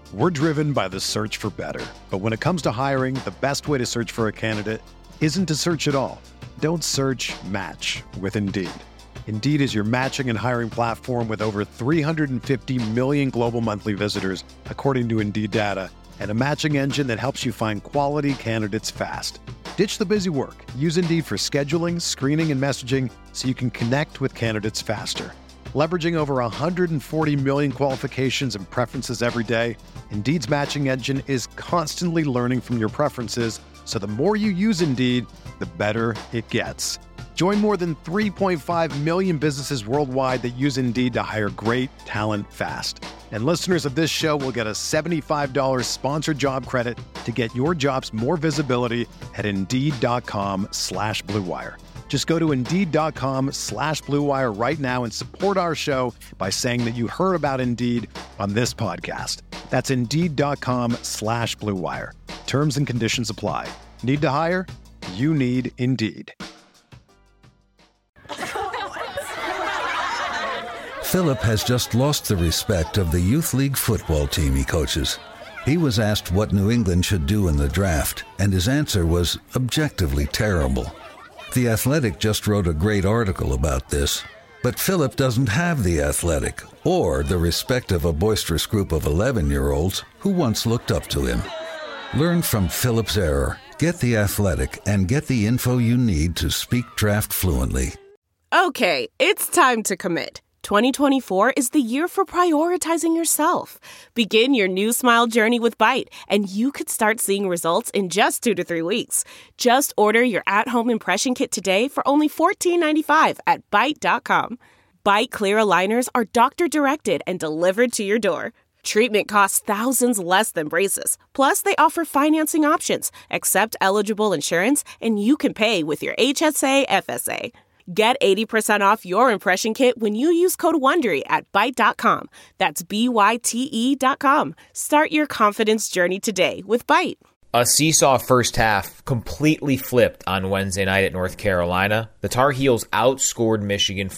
We're driven by the search for better. But when it comes to hiring, the best way to search for a candidate isn't to search at all. Don't search, match with Indeed. Indeed is your matching and hiring platform with over 350 million global monthly visitors, according to Indeed data, and a matching engine that helps you find quality candidates fast. Ditch the busy work. Use Indeed for scheduling, screening, and messaging so you can connect with candidates faster. Leveraging over 140 million qualifications and preferences every day, Indeed's matching engine is constantly learning from your preferences, so the more you use Indeed, the better it gets. Join more than 3.5 million businesses worldwide that use Indeed to hire great talent fast. And listeners of this show will get a $75 sponsored job credit to get your jobs more visibility at Indeed.com/Blue Wire. Just go to Indeed.com/Blue Wire right now and support our show by saying that you heard about Indeed on this podcast. That's Indeed.com/Blue Wire. Terms and conditions apply. Need to hire? You need Indeed. Philip has just lost the respect of the Youth League football team he coaches. He was asked what New England should do in the draft, and his answer was objectively terrible. The Athletic just wrote a great article about this, but Philip doesn't have The Athletic or the respect of a boisterous group of 11-year-olds who once looked up to him. Learn from Philip's error. Get The Athletic and get the info you need to speak draft fluently. Okay, it's time to commit. 2024 is the year for prioritizing yourself. Begin your new smile journey with Byte, and you could start seeing results in just 2 to 3 weeks. Just order your at-home impression kit today for only $14.95 at Byte.com. Byte Clear aligners are doctor-directed and delivered to your door. Treatment costs thousands less than braces. Plus, they offer financing options, accept eligible insurance, and you can pay with your HSA FSA. Get 80% off your impression kit when you use code WONDERY at Byte.com. That's BYTE.com. Start your confidence journey today with Byte. A seesaw first half completely flipped on Wednesday night at North Carolina. The Tar Heels outscored Michigan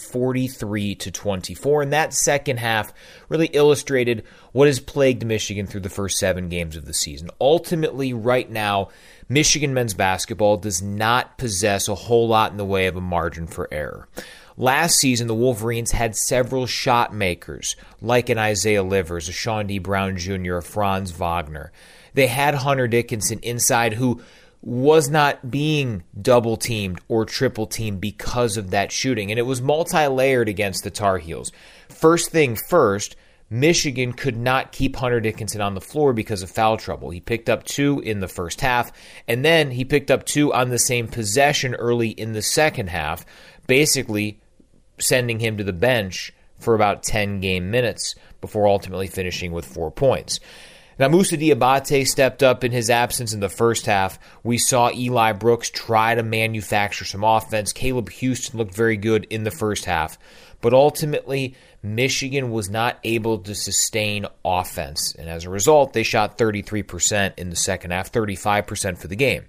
43-24, and that second half really illustrated what has plagued Michigan through the first 7 games of the season. Ultimately, right now, Michigan men's basketball does not possess a whole lot in the way of a margin for error. Last season, the Wolverines had several shot makers, like an Isaiah Livers, a Sean D. Brown Jr., a Franz Wagner. They had Hunter Dickinson inside, who was not being double-teamed or triple-teamed because of that shooting, and it was multi-layered against the Tar Heels. First thing first, Michigan could not keep Hunter Dickinson on the floor because of foul trouble. He picked up 2 in the first half, and then he picked up 2 on the same possession early in the second half, basically sending him to the bench for about 10 game minutes before ultimately finishing with 4 points. Now, Moussa Diabate stepped up in his absence in the first half. We saw Eli Brooks try to manufacture some offense. Caleb Houston looked very good in the first half. But ultimately, Michigan was not able to sustain offense. And as a result, they shot 33% in the second half, 35% for the game.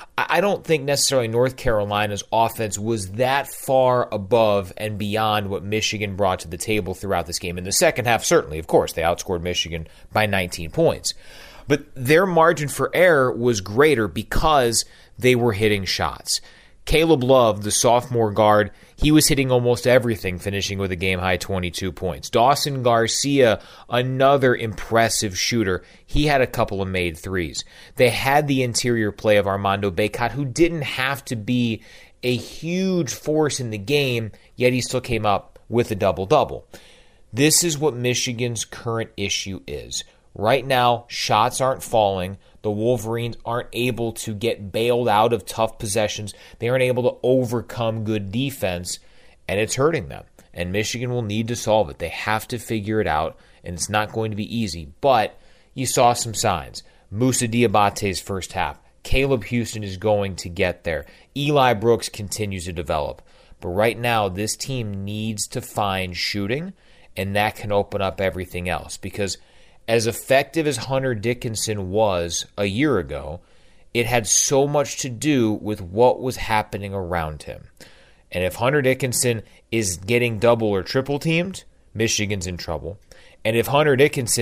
I don't think necessarily North Carolina's offense was that far above and beyond what Michigan brought to the table throughout this game. In the second half, certainly, of course, they outscored Michigan by 19 points. But their margin for error was greater because they were hitting shots. Caleb Love, the sophomore guard, he was hitting almost everything, finishing with a game-high 22 points. Dawson Garcia, another impressive shooter, he had a couple of made threes. They had the interior play of Armando Bacot, who didn't have to be a huge force in the game, yet he still came up with a double-double. This is what Michigan's current issue is. Right now, shots aren't falling. The Wolverines aren't able to get bailed out of tough possessions. They aren't able to overcome good defense, and it's hurting them. And Michigan will need to solve it. They have to figure it out, and it's not going to be easy. But you saw some signs. Moussa Diabate's first half. Caleb Houston is going to get there. Eli Brooks continues to develop. But right now, this team needs to find shooting, and that can open up everything else. Because as effective as Hunter Dickinson was a year ago, it had so much to do with what was happening around him. And if Hunter Dickinson is getting double or triple teamed, Michigan's in trouble. And if Hunter Dickinson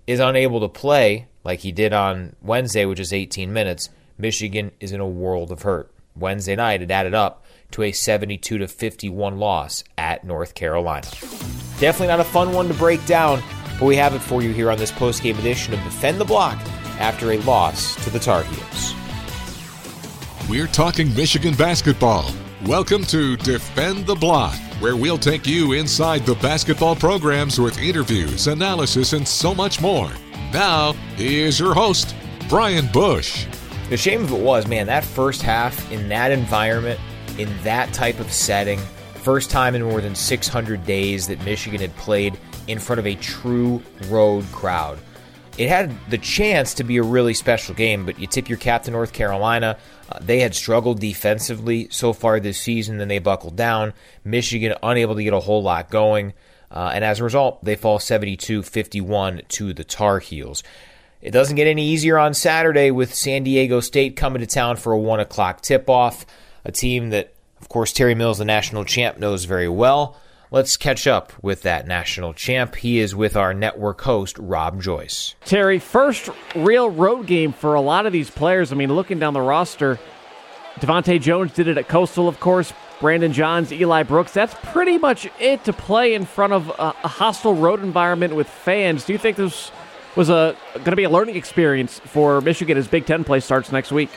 is unable to play like he did on Wednesday, which is 18 minutes, Michigan is in a world of hurt. Wednesday night, it added up to a 72-51 loss at North Carolina. Definitely not a fun one to break down, but we have it for you here on this post-game edition of Defend the Block after a loss to the Tar Heels. We're talking Michigan basketball. Welcome to Defend the Block, where we'll take you inside the basketball programs with interviews, analysis, and so much more. Now, here's your host, Brian Bush. The shame of it was, man, that first half in that environment, in that type of setting, first time in more than 600 days that Michigan had played in front of a true road crowd. It had the chance to be a really special game, but you tip your cap to North Carolina. They had struggled defensively so far this season, then they buckled down. Michigan unable to get a whole lot going, and as a result, they fall 72-51 to the Tar Heels. It doesn't get any easier on Saturday with San Diego State coming to town for a 1 o'clock tip-off, a team that, of course, Terry Mills, the national champ, knows very well. Let's catch up with that national champ. He is with our network host, Rob Joyce. Terry, first real road game for a lot of these players. I mean, looking down the roster, Devontae Jones did it at Coastal, of course. Brandon Johns, Eli Brooks. That's pretty much it to play in front of a hostile road environment with fans. Do you think this was going to be a learning experience for Michigan as Big Ten play starts next week?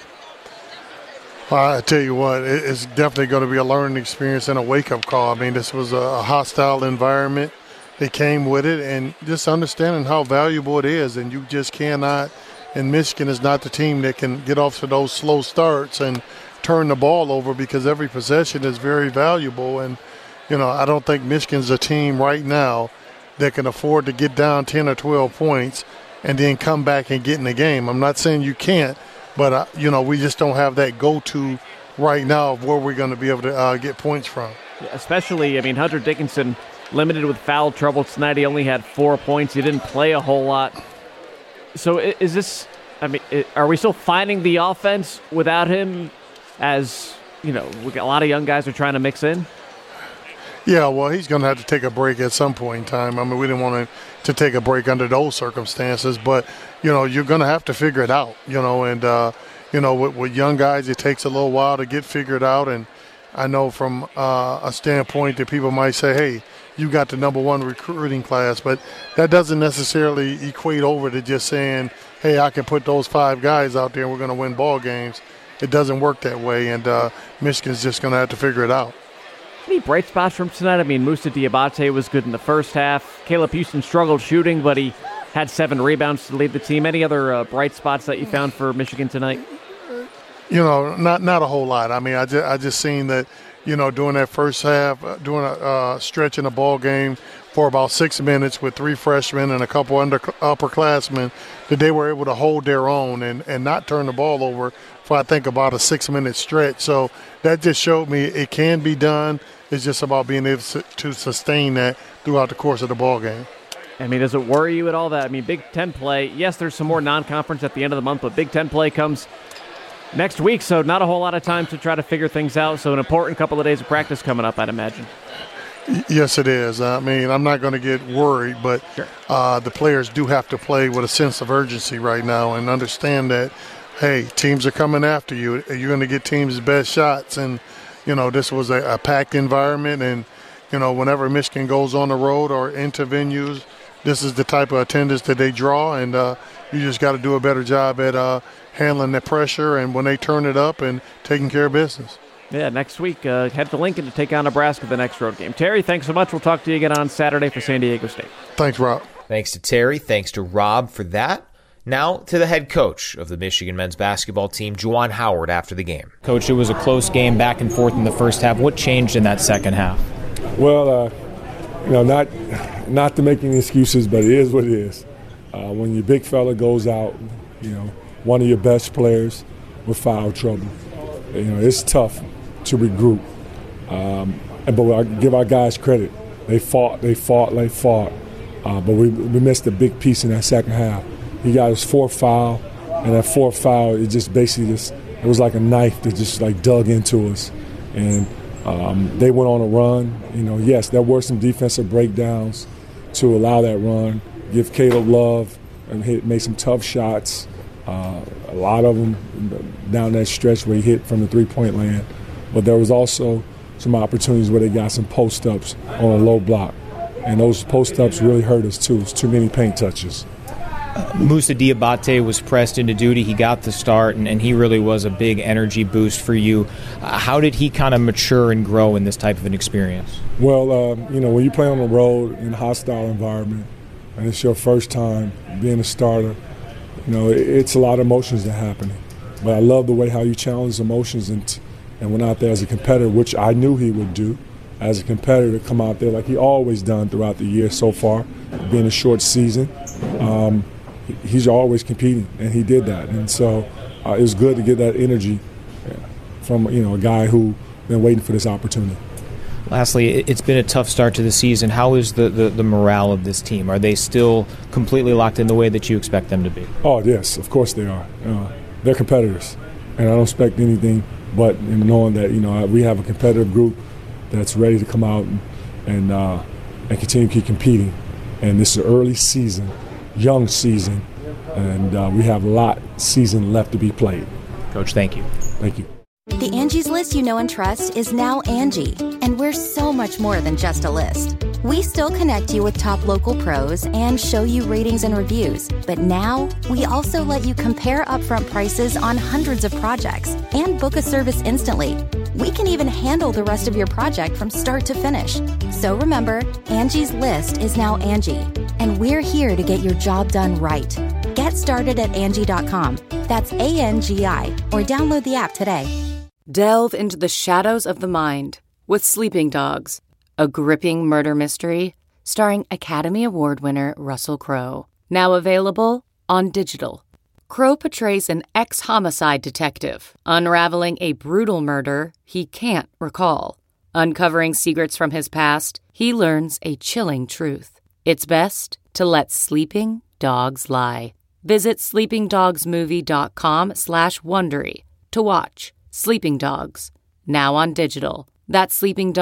I tell you what, it's definitely going to be a learning experience and a wake-up call. I mean, this was a hostile environment. It came with it, and just understanding how valuable it is. And you just cannot, and Michigan is not the team that can get off to those slow starts and turn the ball over, because every possession is very valuable. And, you know, I don't think Michigan's a team right now that can afford to get down 10 or 12 points and then come back and get in the game. I'm not saying you can't. But, you know, we just don't have that go-to right now of where we're going to be able to get points from. Yeah, especially, I mean, Hunter Dickinson limited with foul trouble tonight. He only had 4 points. He didn't play a whole lot. So is this, I mean, are we still finding the offense without him as, you know, a lot of young guys are trying to mix in? Yeah, well, he's going to have to take a break at some point in time. I mean, we didn't want him to take a break under those circumstances, but, you know, you're going to have to figure it out, you know, and, you know, with young guys, it takes a little while to get figured out. And I know from a standpoint that people might say, hey, you got the number one recruiting class, but that doesn't necessarily equate over to just saying, hey, I can put those 5 guys out there and we're going to win ball games. It doesn't work that way, and Michigan's just going to have to figure it out. Any bright spots from tonight? I mean, Moussa Diabate was good in the first half. Caleb Houston struggled shooting, but he had 7 rebounds to lead the team. Any other bright spots that you found for Michigan tonight? You know, not a whole lot. I mean, I just seen that, you know, during that first half, doing a stretch in the ball game for about 6 minutes with 3 freshmen and a couple upperclassmen, that they were able to hold their own and not turn the ball over for, I think, about a 6-minute stretch. So that just showed me it can be done. It's just about being able to sustain that throughout the course of the ball game. I mean, does it worry you at all that, I mean, Big Ten play, yes, there's some more non-conference at the end of the month, but Big Ten play comes next week, so not a whole lot of time to try to figure things out. So an important couple of days of practice coming up, I'd imagine. Yes, it is. I mean, I'm not going to get worried, but sure. The players do have to play with a sense of urgency right now and understand that, hey, teams are coming after you. You're going to get teams' best shots. And, you know, this was a packed environment. And, you know, whenever Michigan goes on the road or into venues, this is the type of attendance that they draw. And you just got to do a better job at handling the pressure and when they turn it up and taking care of business. Yeah, next week, head to Lincoln to take on Nebraska the next road game. Terry, thanks so much. We'll talk to you again on Saturday for San Diego State. Thanks, Rob. Thanks to Terry. Thanks to Rob for that. Now to the head coach of the Michigan men's basketball team, Juwan Howard, after the game. Coach, it was a close game back and forth in the first half. What changed in that second half? Well, you know, not to make any excuses, but it is what it is. When your big fella goes out, you know, one of your best players with foul trouble, you know, it's tough to regroup. But I give our guys credit. They fought. But we missed a big piece in that second half. He got his 4th foul, and that 4th foul, it just basically it was like a knife that just like dug into us. And they went on a run. You know, yes, there were some defensive breakdowns to allow that run, give Caleb Love and made some tough shots. A lot of them down that stretch where he hit from the three-point land. But there was also some opportunities where they got some post-ups on a low block. And those post-ups really hurt us, too. It's too many paint touches. Moussa Diabate was pressed into duty. He got the start, and he really was a big energy boost for you. How did he kind of mature and grow in this type of an experience? Well, when you play on the road in a hostile environment, and it's your first time being a starter, it's a lot of emotions that are happening. But I love the way how you challenge emotions and went out there as a competitor, which I knew he would do. As a competitor, come out there like he always done throughout the year so far, being a short season. He's always competing, and he did that. And so it was good to get that energy from a guy who been waiting for this opportunity. Lastly, it's been a tough start to the season. How is the morale of this team? Are they still completely locked in the way that you expect them to be? Oh, yes, of course they are. They're competitors, and I don't expect anything but knowing that we have a competitive group that's ready to come out and continue to keep competing. And this is an early season, young season, and we have a lot of season left to be played. Coach, thank you. Thank you. The Angie's List you know and trust is now Angie, and we're so much more than just a list. We still connect you with top local pros and show you ratings and reviews, but now we also let you compare upfront prices on hundreds of projects and book a service instantly. We can even handle the rest of your project from start to finish. So remember, Angie's List is now Angie, and we're here to get your job done right. Get started at Angie.com. That's ANGI, or download the app today. Delve into the shadows of the mind with Sleeping Dogs, a gripping murder mystery starring Academy Award winner Russell Crowe. Now available on digital. Crowe portrays an ex-homicide detective unraveling a brutal murder he can't recall. Uncovering secrets from his past, he learns a chilling truth. It's best to let sleeping dogs lie. Visit sleepingdogsmovie.com/Wondery to watch Sleeping Dogs, now on digital. That's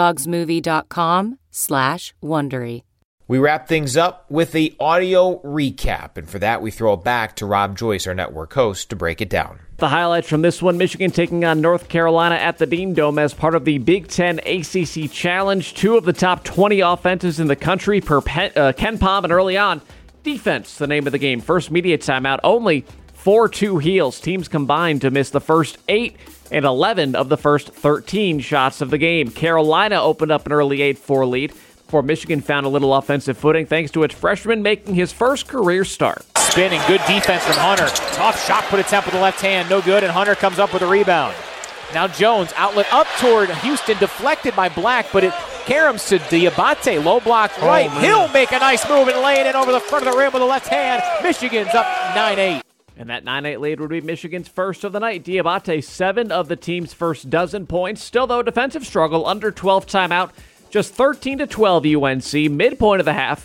sleepingdogsmovie.com/Wondery. We wrap things up with the audio recap, and for that we throw it back to Rob Joyce, our network host, to break it down. The highlights from this one: Michigan taking on North Carolina at the Dean Dome as part of the Big Ten ACC Challenge. 2 of the top 20 offenses in the country per Ken Pom, and early on, defense, the name of the game. First media timeout, only 4-2 Heels. Teams combined to miss the first 8 and 11 of the first 13 shots of the game. Carolina opened up an early 8-4 lead before Michigan found a little offensive footing thanks to its freshman making his first career start. Spinning, good defense from Hunter. Tough shot, put a temp with the left hand, no good, and Hunter comes up with a rebound. Now Jones, outlet up toward Houston, deflected by Black, but it caroms to Diabate, low block right. He'll make a nice move and lay it in over the front of the rim with the left hand. Michigan's up 9-8. And that 9-8 lead would be Michigan's first of the night. Diabate, 7 of the team's first dozen points. Still, though, defensive struggle, under 12 timeout. Just 13-12 UNC. Midpoint of the half,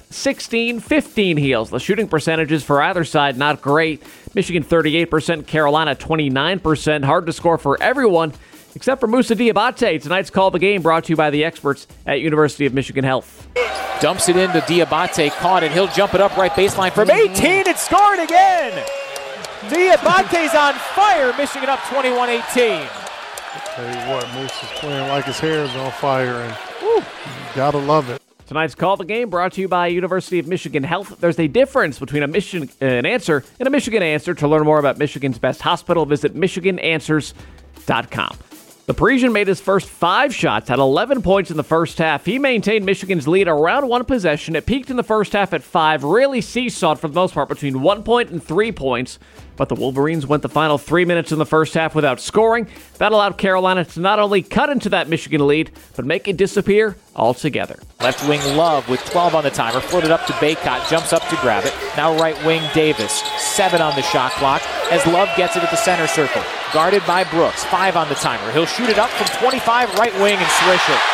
16-15 Heels. The shooting percentages for either side, not great. Michigan 38%, Carolina 29%. Hard to score for everyone except for Moussa Diabate. Tonight's Call the Game brought to you by the experts at University of Michigan Health. Dumps it into Diabate, caught it. He'll jump it up right baseline from 18 and scored again. Diabate's on fire. Michigan up 21-18. Tell you what, Moose is playing like his hair is on fire, and you gotta love it. Tonight's Call the Game brought to you by University of Michigan Health. There's a difference between an answer and a Michigan answer. To learn more about Michigan's best hospital, visit michigananswers.com. The Parisian made his first 5 shots, had 11 points in the first half. He maintained Michigan's lead around 1 possession. It peaked in the first half at 5, really seesawed for the most part between 1 point and 3 points. But the Wolverines went the final 3 minutes in the first half without scoring. That allowed Carolina to not only cut into that Michigan lead, but make it disappear altogether. Left wing Love with 12 on the timer, floated up to Baycott, jumps up to grab it. Now right wing Davis, 7 on the shot clock as Love gets it at the center circle. Guarded by Brooks, 5 on the timer. He'll shoot it up from 25 right wing and swish it.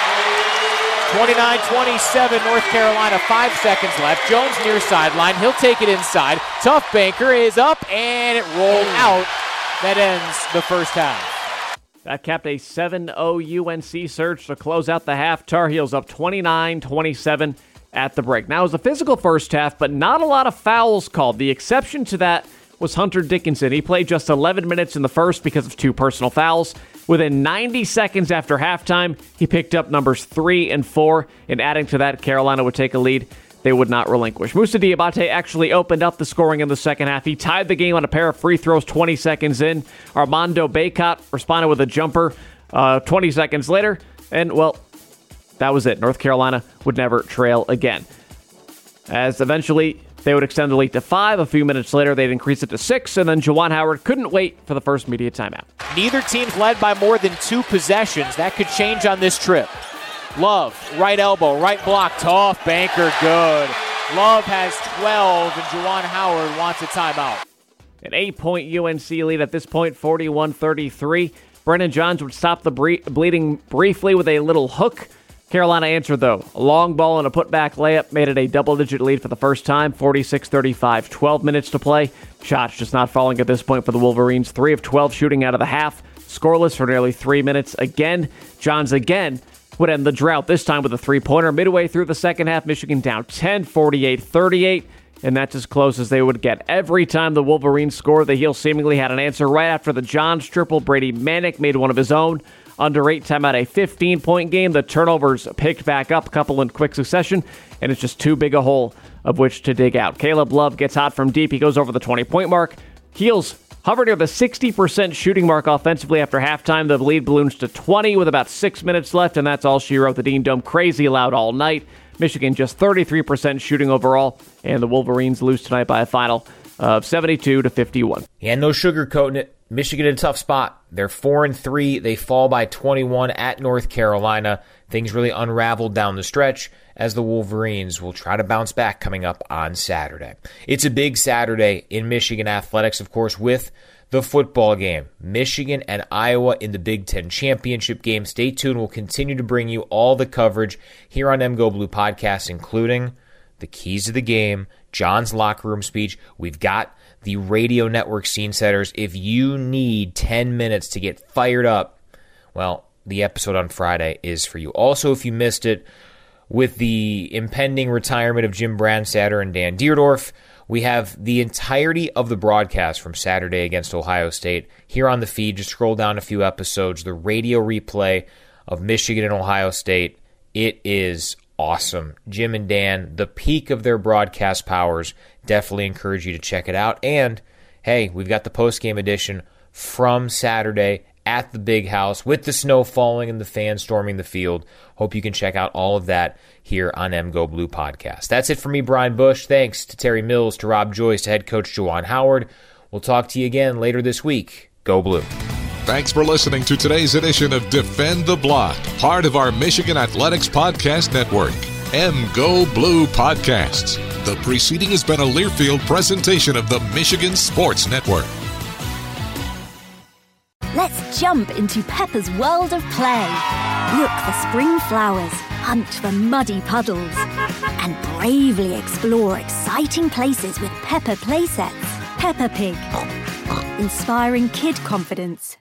29-27 North Carolina, 5 seconds left. Jones near sideline. He'll take it inside. Tough banker is up, and it rolled out. That ends the first half. That capped a 7-0 UNC surge to close out the half. Tar Heels up 29-27. at the break. Now, it was a physical first half, but not a lot of fouls called. The exception to that was Hunter Dickinson. He played just 11 minutes in the first because of 2 personal fouls. Within 90 seconds after halftime, he picked up numbers 3 and 4, and adding to that, Carolina would take a lead they would not relinquish. Moussa Diabate actually opened up the scoring in the second half. He tied the game on a pair of free throws 20 seconds in. Armando Bacot responded with a jumper 20 seconds later, and, well, that was it. North Carolina would never trail again. As eventually they would extend the lead to 5. A few minutes later, they'd increase it to 6, and then Juwan Howard couldn't wait for the first media timeout. Neither team's led by more than 2 possessions. That could change on this trip. Love, right elbow, right block, tough, Banker, good. Love has 12, and Juwan Howard wants a timeout. An 8-point UNC lead at this point, 41-33. Brennan Johns would stop the bleeding briefly with a little hook. Carolina answered, though. A long ball and a putback layup made it a double-digit lead for the first time, 46-35. 12 minutes to play. Shots just not falling at this point for the Wolverines. 3 of 12 shooting out of the half. Scoreless for nearly 3 minutes. Again, Johns again would end the drought, this time with a 3-pointer. Midway through the second half, Michigan down 10, 48-38. And that's as close as they would get. Every time the Wolverines scored, the Heels seemingly had an answer. Right after the Johns triple, Brady Manick made one of his own. Under 8 time out, a 15-point game. The turnovers picked back up, a couple in quick succession, and it's just too big a hole of which to dig out. Caleb Love gets hot from deep. He goes over the 20-point mark. Heels hovered near the 60% shooting mark offensively after halftime. The lead balloons to 20 with about 6 minutes left, and that's all she wrote. The Dean Dome crazy loud all night. Michigan just 33% shooting overall, and the Wolverines lose tonight by a final of 72-51. And no sugarcoating it. Michigan in a tough spot. They're 4-3. They fall by 21 at North Carolina. Things really unraveled down the stretch as the Wolverines will try to bounce back coming up on Saturday. It's a big Saturday in Michigan athletics, of course, with the football game. Michigan and Iowa in the Big Ten Championship game. Stay tuned. We'll continue to bring you all the coverage here on MGO Blue Podcast, including the keys of the game, John's locker room speech. We've got the radio network scene setters. If you need 10 minutes to get fired up, well, the episode on Friday is for you. Also, if you missed it, with the impending retirement of Jim Brandstatter and Dan Dierdorf, we have the entirety of the broadcast from Saturday against Ohio State here on the feed. Just scroll down a few episodes. The radio replay of Michigan and Ohio State. It is awesome. Jim and Dan, the peak of their broadcast powers. Definitely encourage you to check it out. And, hey, we've got the post-game edition from Saturday at the Big House with the snow falling and the fans storming the field. Hope you can check out all of that here on MGO Blue Podcast. That's it for me, Brian Bush. Thanks to Terry Mills, to Rob Joyce, to head coach Juwan Howard. We'll talk to you again later this week. Go Blue. Thanks for listening to today's edition of Defend the Block, part of our Michigan Athletics Podcast Network, MGO Blue Podcasts. The preceding has been a Learfield presentation of the Michigan Sports Network. Let's jump into Peppa's world of play. Look for spring flowers, hunt for muddy puddles, and bravely explore exciting places with Peppa playsets. Peppa Pig, inspiring kid confidence.